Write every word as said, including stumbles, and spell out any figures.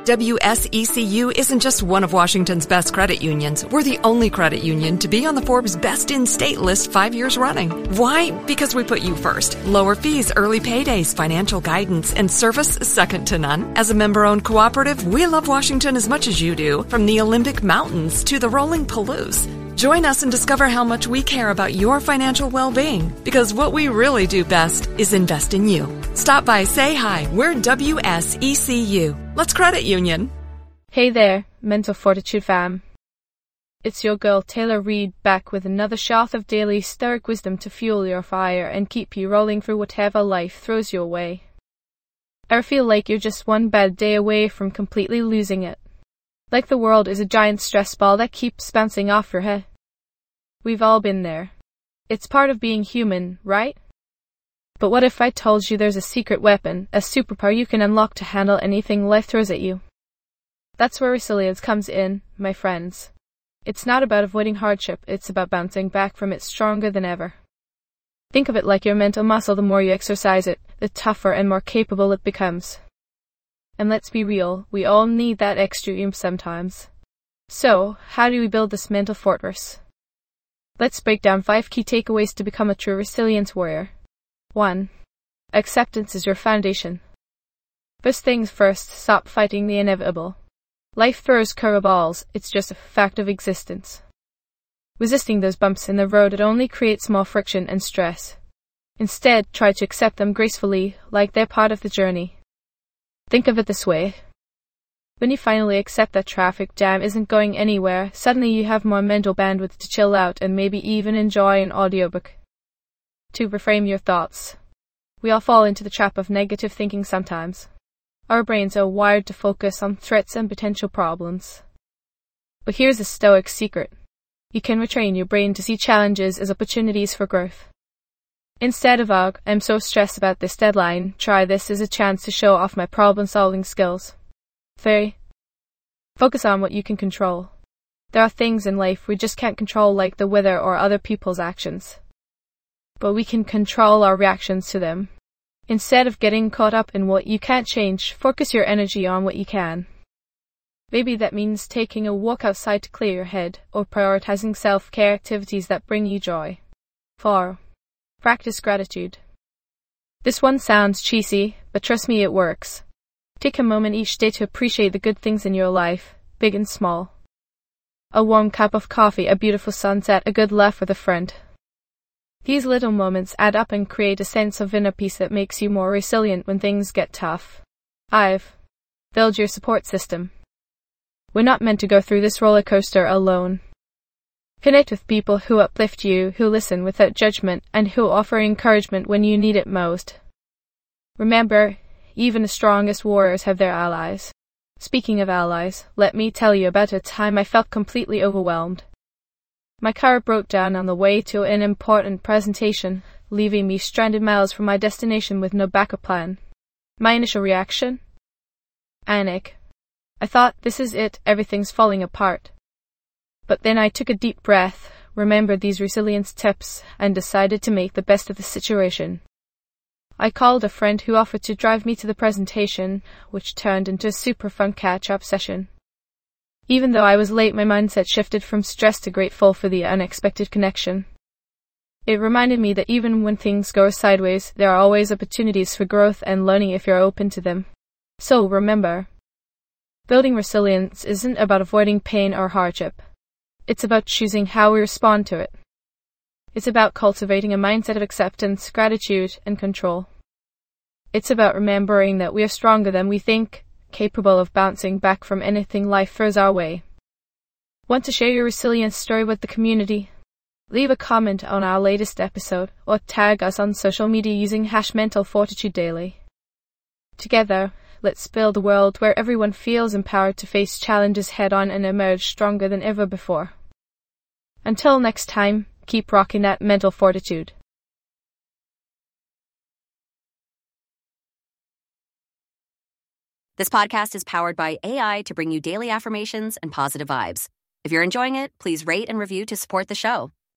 W S E C U isn't just one of Washington's best credit unions. We're the only credit union to be on the Forbes Best in State list five years running. Why? Because we put you first. Lower fees, early paydays, financial guidance, and service second to none. As a member-owned cooperative, we love Washington as much as you do, from the Olympic Mountains to the rolling Palouse. Join us and discover how much we care about your financial well-being, because what we really do best is invest in you. Stop by, say hi. We're W S E C U. Let's credit union. Hey there, Mental Fortitude fam. It's your girl Taylor Reid back with another shot of daily stoic wisdom to fuel your fire and keep you rolling through whatever life throws your way. Ever feel like you're just one bad day away from completely losing it? Like the world is a giant stress ball that keeps bouncing off your head? We've all been there. It's part of being human, right? But what if I told you there's a secret weapon, a superpower you can unlock to handle anything life throws at you? That's where resilience comes in, my friends. It's not about avoiding hardship, it's about bouncing back from it stronger than ever. Think of it like your mental muscle. The more you exercise it, the tougher and more capable it becomes. And let's be real, we all need that extra oomph sometimes. So, how do we build this mental fortress? Let's break down five key takeaways to become a true resilience warrior. one. Acceptance is your foundation. First things first, stop fighting the inevitable. Life throws curveballs, it's just a fact of existence. Resisting those bumps in the road, it only creates more friction and stress. Instead, try to accept them gracefully, like they're part of the journey. Think of it this way. When you finally accept that traffic jam isn't going anywhere, suddenly you have more mental bandwidth to chill out and maybe even enjoy an audiobook. To reframe your thoughts. We all fall into the trap of negative thinking sometimes. Our brains are wired to focus on threats and potential problems. But here's a stoic secret. You can retrain your brain to see challenges as opportunities for growth. Instead of, "Ugh, I'm so stressed about this deadline," try this as a chance to show off my problem-solving skills. three. Focus on what you can control. There are things in life we just can't control, like the weather or other people's actions. But we can control our reactions to them. Instead of getting caught up in what you can't change, focus your energy on what you can. Maybe that means taking a walk outside to clear your head, or prioritizing self-care activities that bring you joy. four. Practice gratitude. This one sounds cheesy, but trust me, it works. Take a moment each day to appreciate the good things in your life, big and small. A warm cup of coffee, a beautiful sunset, a good laugh with a friend. These little moments add up and create a sense of inner peace that makes you more resilient when things get tough. five. Build your support system. We're not meant to go through this roller coaster alone. Connect with people who uplift you, who listen without judgment, and who offer encouragement when you need it most. Remember, even the strongest warriors have their allies. Speaking of allies, let me tell you about a time I felt completely overwhelmed. My car broke down on the way to an important presentation, leaving me stranded miles from my destination with no backup plan. My initial reaction? Panic. I thought, this is it, everything's falling apart. But then I took a deep breath, remembered these resilience tips, and decided to make the best of the situation. I called a friend who offered to drive me to the presentation, which turned into a super fun catch-up session. Even though I was late, my mindset shifted from stress to grateful for the unexpected connection. It reminded me that even when things go sideways, there are always opportunities for growth and learning if you're open to them. So remember, building resilience isn't about avoiding pain or hardship. It's about choosing how we respond to it. It's about cultivating a mindset of acceptance, gratitude, and control. It's about remembering that we are stronger than we think, capable of bouncing back from anything life throws our way. Want to share your resilience story with the community? Leave a comment on our latest episode, or tag us on social media using hash Mental Fortitude Daily. Together, let's build a world where everyone feels empowered to face challenges head-on and emerge stronger than ever before. Until next time, keep rocking that mental fortitude. This podcast is powered by A I to bring you daily affirmations and positive vibes. If you're enjoying it, please rate and review to support the show.